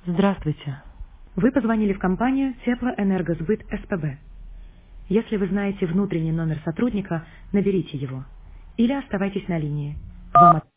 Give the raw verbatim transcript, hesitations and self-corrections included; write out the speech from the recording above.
Здравствуйте. Вы позвонили в компанию Теплоэнергосбыт СПБ. Если вы знаете внутренний номер сотрудника, наберите его. Или оставайтесь на линии. Вам от-